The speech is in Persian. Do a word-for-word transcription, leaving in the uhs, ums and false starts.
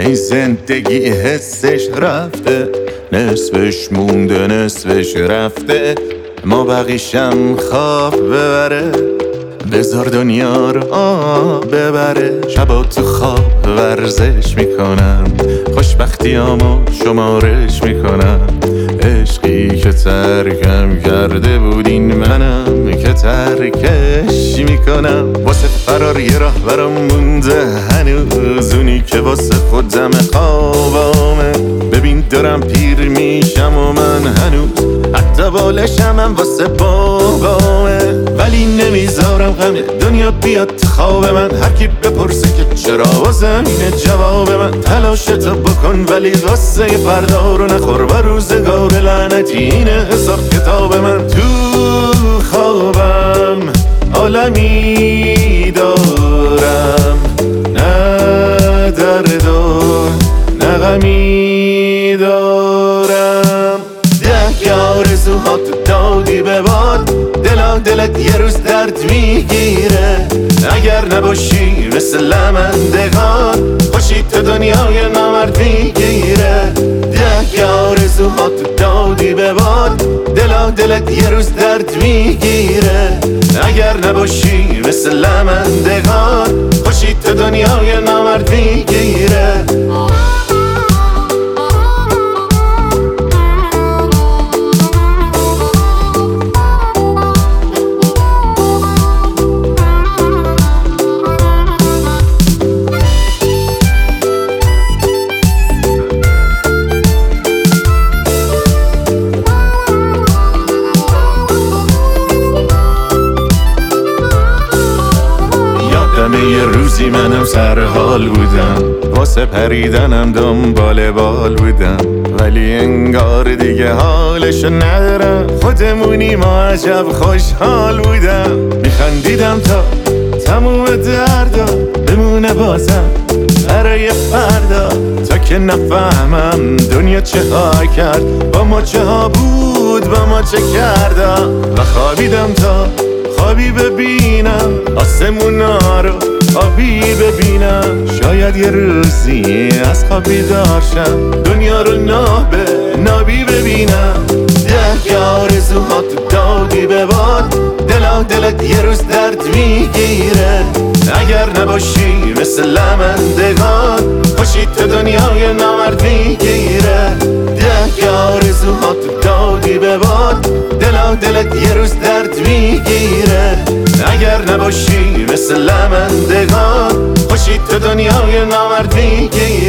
ای زندگی حسش رفته، نصفش مونده نصفش رفته، ما بقیشم خواب ببره. بذار دنیا رو آب ببره. شبا تو خواب ورزش میکنم، خوشبختیامو شمارش میکنم. عشقی که ترکم کرده بود این منم که ترکش میکنم. واسه فرار یه راه برام مونده هنوز، اونی که واسه خودم خوابامه. ببین دارم پیر میشم و من هنوز حتی بالشم هم واسه بابامه. ولی نمیذارم غم دنیا بیاد تو خواب من. هر کی بپرسه که چرا واسم اینه جواب من. تلاشتو بکن ولی قصه فردا رو نخور و روزگار لعنتی اینه حساب کتاب من. تو خوابم عالمی دارم، نه درد و نه غمی دارم. ده که آرزوها تو دادی به باد، دلا دلت یه روز درد میگیره. اگر نباشی مثل لمندگان، خوشی تو دنیای نامرد میگیره. ده که آرزوها تو دادی به باد، دلا دلت یه روز درد میگیره. اگر نباشی مثل لمندگان، خوشی تو دنیای نامرد میگیره. یه روزی منم سر حال بودم، واسه پریدنم دنبال بال بودم. ولی انگار دیگه حالشو ندارم، خودمونی ما عجب خوشحال بودم. میخندیدم تا تموم دردا بمونه بازم برای فردا. تا که نفهمم دنیا چه ها کرد با ما، چه ها بود با ما چه کردم. و خوابیدم تا خوابی ببینم آسمونا رو آبی ببینم. شاید یه روزی از خواب بیدار شم، دنیا رو نابه نابی ببینم. ده که آرزوها تو دادی به باد، دلا دلت یه روز درد میگیره. اگر نباشی مثل لمندگان، خوشی تو دنیای نامرد میگیره. ده که آرزوها تو دادی به باد، دلا دلت یه روز درد میگیره. اگر نباشی مثل لمندگان، خوشی تو دنیای نامرد میگیره.